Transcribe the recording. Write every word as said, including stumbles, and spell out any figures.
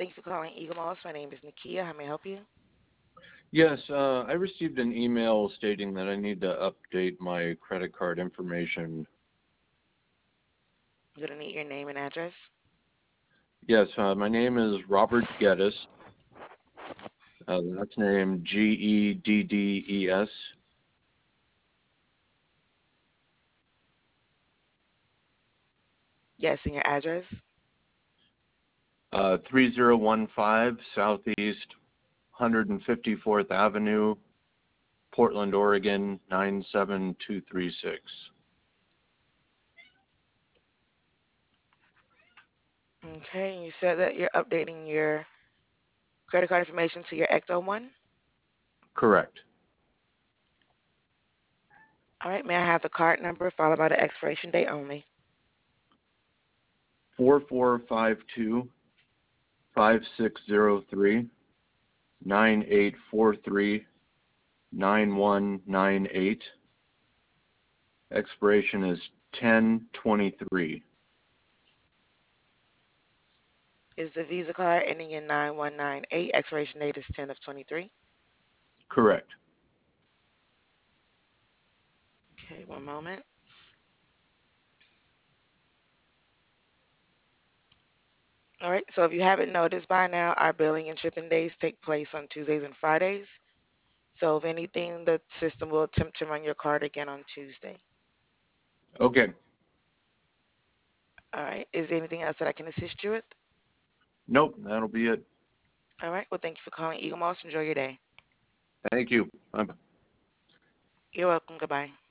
Thank you for calling Eagle Moss. My name is Nakia. How may I help you? Yes, uh, I received an email stating that I need to update my credit card information. I'm going to need your name and address. Yes, uh, my name is Robert Geddes. Uh, the last name G E D D E S. Yes, and your address. Uh, three zero one five Southeast one hundred fifty-fourth Avenue, Portland, Oregon nine seven two three six. Okay, and you said that you're updating your credit card information to your Ecto one. Correct. All right, may I have the card number followed by the expiration date only? four four five two five six zero three nine eight four three nine one nine eight. Expiration is ten twenty-three. Is the Visa card ending in nine one nine eight? Expiration date is ten of twenty-three. Correct. Okay, one moment. All right, so if you haven't noticed by now, our billing and shipping days take place on Tuesdays and Fridays. So if anything, the system will attempt to run your card again on Tuesday. Okay. All right, is there anything else that I can assist you with? Nope, that'll be it. All right, well, thank you for calling Eagle Moss. Enjoy your day. Thank you. Bye. You're welcome. Goodbye.